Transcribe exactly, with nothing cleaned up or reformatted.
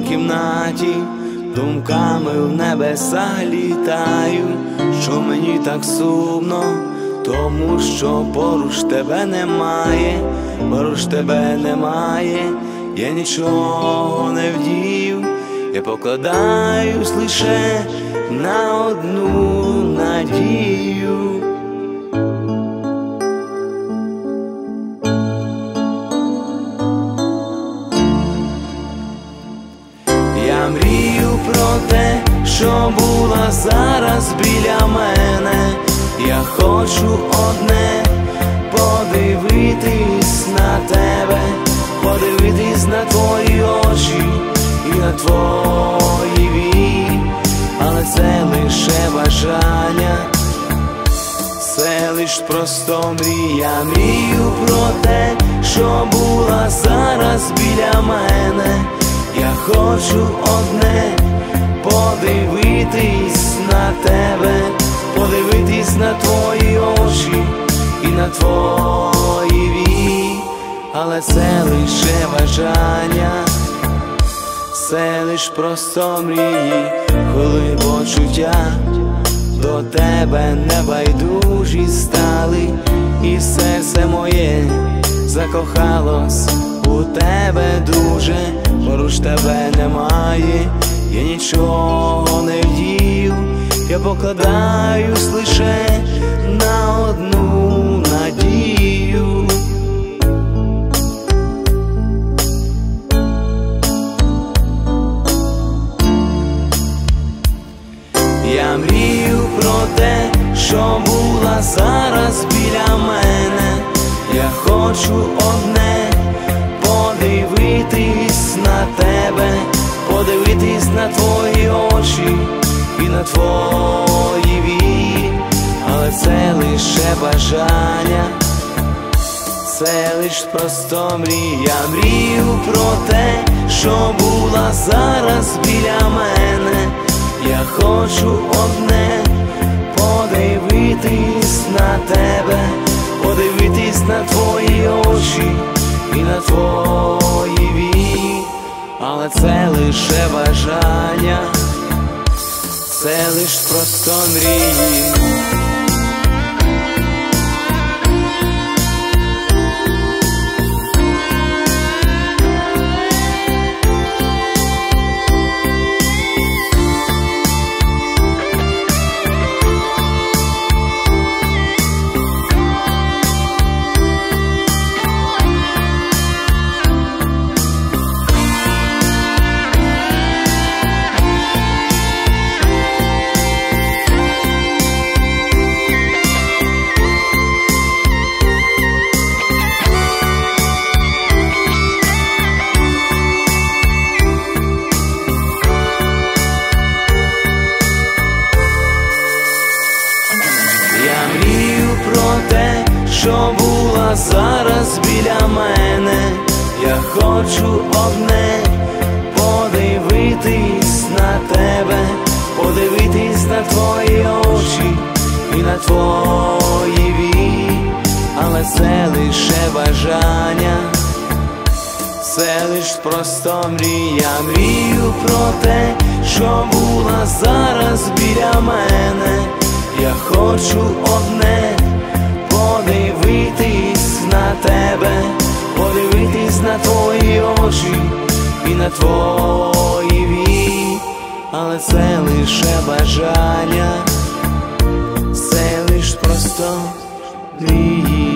кімнаті, думками в небеса літаю, що мені так сумно, тому що поруч тебе немає, поруч тебе немає, я нічого не вдів, я покладаюсь лише на одну надію. Я мрію про те, що була зараз біля мене. Я хочу одне — подивитись на тебе, подивитись на твої очі і на твої вії, але це лише бажання, це лиш просто мрія. Мрію про те, що була зараз біля мене. Я хочу одне — подивитись на тебе, подивитись на твої очі і на твої вії, але це лише бажання, це лиш просто мрії, коли почуття до тебе небайдужі стали, і серце моє закохалось у тебе дуже. Поруч тебе немає, я нічого не вдів, я покладаюсь лише на одну надію. Я мрію про те, що була зараз біля мене. Я хочу одне — подивитись на тебе, подивитись на твої очі і на твої вії, але це лише бажання, це лиш просто мрія. Мрію про те, що була зараз біля мене. Я хочу одне — подивитись на тебе, подивитись на твої очі і на твої вії, але це лише бажання, це лиш просто мрії. Я мрію про те, що була зараз біля мене. Я хочу одне — подивитись на тебе, подивитись на твої очі і на твої вії, але це лише бажання, це лиш просто мрія. Мрію про те, що була зараз біля мене. Я хочу одне — подивитись на тебе, подивитись на твої очі і на твої вії, але це лише бажання, це лиш просто мрії.